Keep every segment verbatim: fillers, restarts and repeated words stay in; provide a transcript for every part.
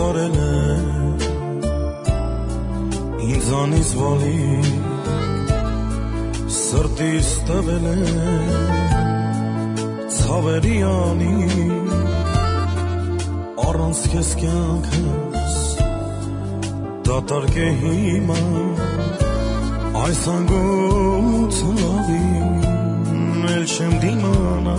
արել է ինձանից վալի սրտիս տվել է ցավերի անի առանց քեզ կյանքս դատարկ է հիմա այս անգոց լավին էլ չեմ դիմանա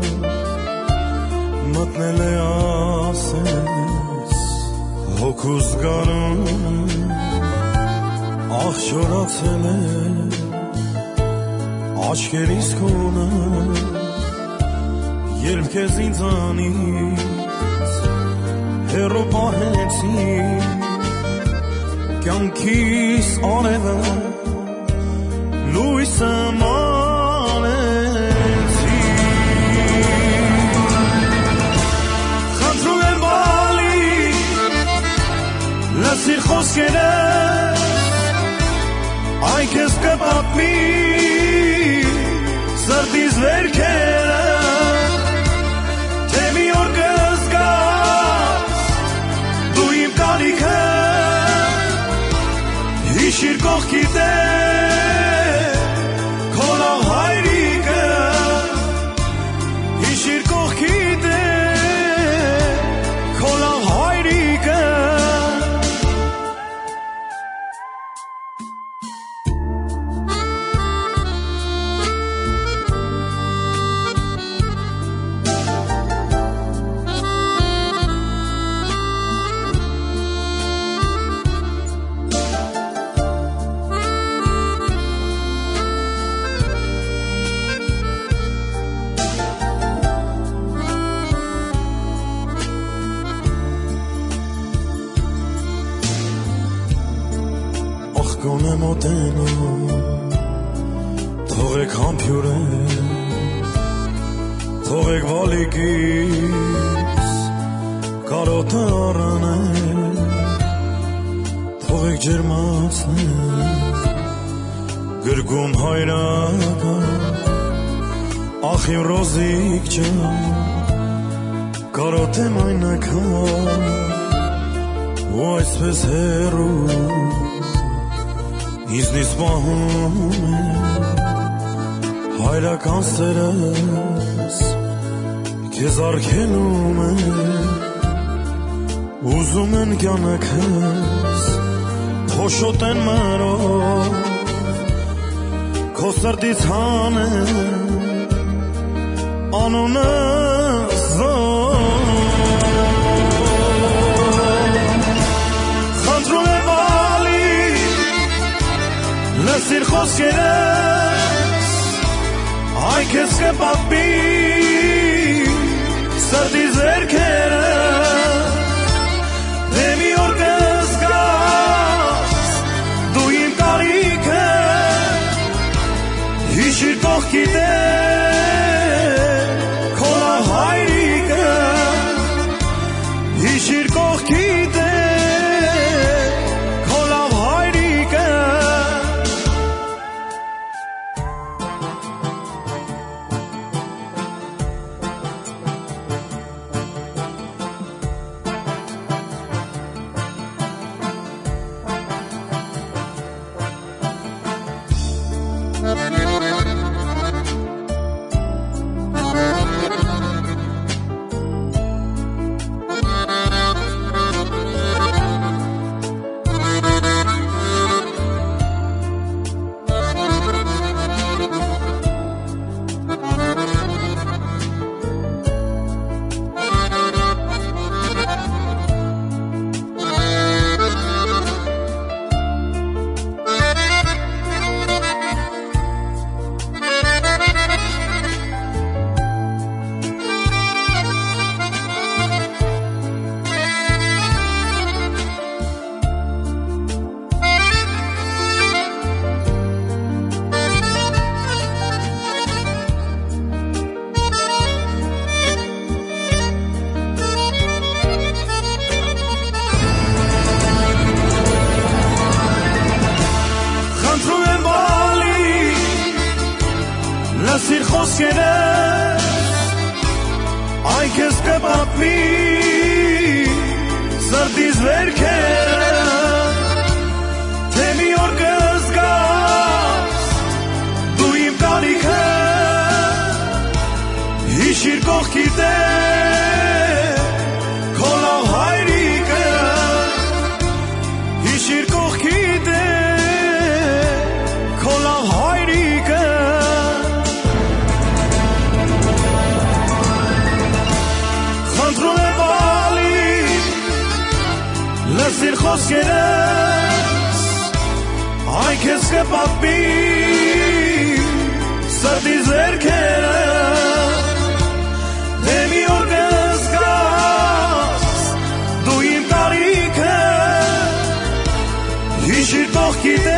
մտնել է ասես հոգուս գարուն աղջորացել է աչքերիս քոնը երբ քեզ ինձանից հեռու պահեցի կյանքիս արևը լույսը մանեցի խնդրում եմ բալի լսիր խոսքերս Ay քեզ կպատմի սրտիս վերքերը թե մի օր կզգաս դու իմ կարիքը հիշիր կողքիդ է քո լավ հայրիկը հիշիր կողքիդ է քո լավ հայրիկը Գոնե մոտենում թողեք համբյուրել թողեք վալիկից կարոտը առանել թողեք ջերմացնել գրգում հայրական ախ իմ ռոզիկ ջան կարոտեմ այն անգամ ու այսպես հեռու Ինձնից պահում է հայրական սերս քեզ արգելում է ուզում են կյանքս փոշոտեն մրով քո սրտից հանեն անունս խնդրում եմ Լսիր խոսքերս Ay քեզ կպատմի սրտիս վերքերը Թե մի օր կզգաս դու իմ կարիքը Հիշիր կողքիդ է քո լավ հայրիկը Հիշիր կողքիդ է քո լավ հայրիկը Լսիր խոսքերս Ay քեզ կպատմի սրտիս վերքերը թե մի օր կզգաս դու իմ կարիքը հիշիր կողքիդ է քո լավ հայրիկը հիշիր կողքիդ է քո լավ հայրիկը խնդրում եմ լսիր խոսքերս այն քեզ կպատմի սրտի ձեռքերը դե մի օր կզգաս դու իմ տարիքը հիշիր կողքիդ